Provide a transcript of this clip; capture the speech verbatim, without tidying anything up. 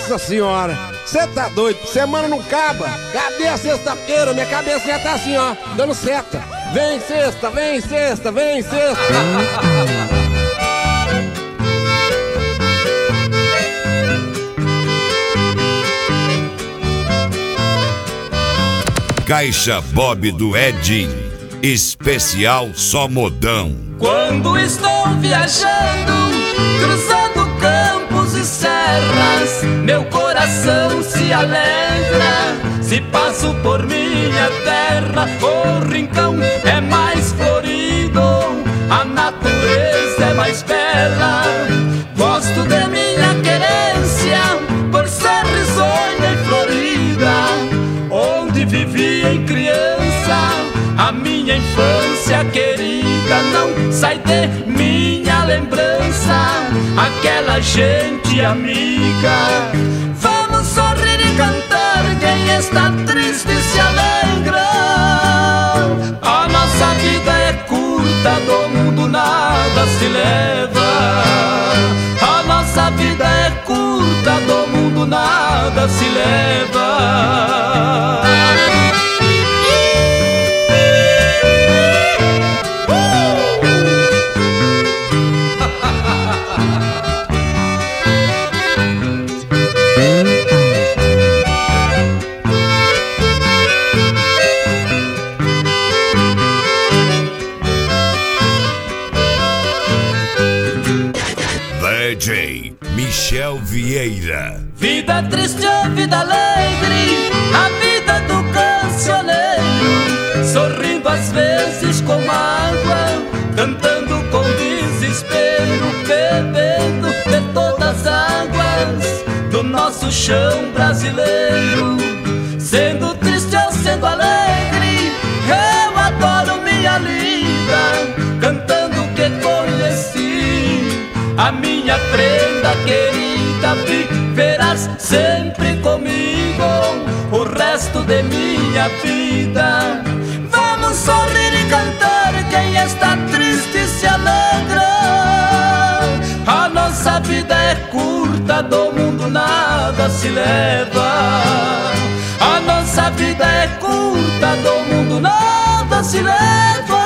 Nossa senhora, você tá doido? Semana não acaba. Cadê a sexta-feira? Minha cabeça já tá assim, ó, dando seta. Vem sexta, vem sexta, vem sexta. Caixa Bob do Edinho, especial só modão. Quando estou viajando, cruzando campos e serras, meu coração se alegra. Se passo por minha terra, o rincão é mais florido, a natureza é mais bela. Gosto de minha querência por ser risonha e florida, onde vivi em criança, a minha infância querida. Não sai de minha lembrança aquela gente amiga. Vamos sorrir e cantar, quem está triste se alegra. A nossa vida é curta, do mundo nada se leva. A nossa vida é curta, do mundo nada se leva. D J Michel Vieira. Vida triste ou vida alegre, a vida do cancioneiro, sorrindo às vezes com mágoa, cantando com desespero, bebendo de todas as águas do nosso chão brasileiro. Sendo triste ou sendo alegre, eu adoro minha lida, cantando o que conheci, a minha prenda querida. Viverás sempre comigo o resto de minha vida. Vamos sorrir e cantar, quem está triste se alegra. A nossa vida é curta, do mundo nada se leva. A nossa vida é curta, do mundo nada se leva.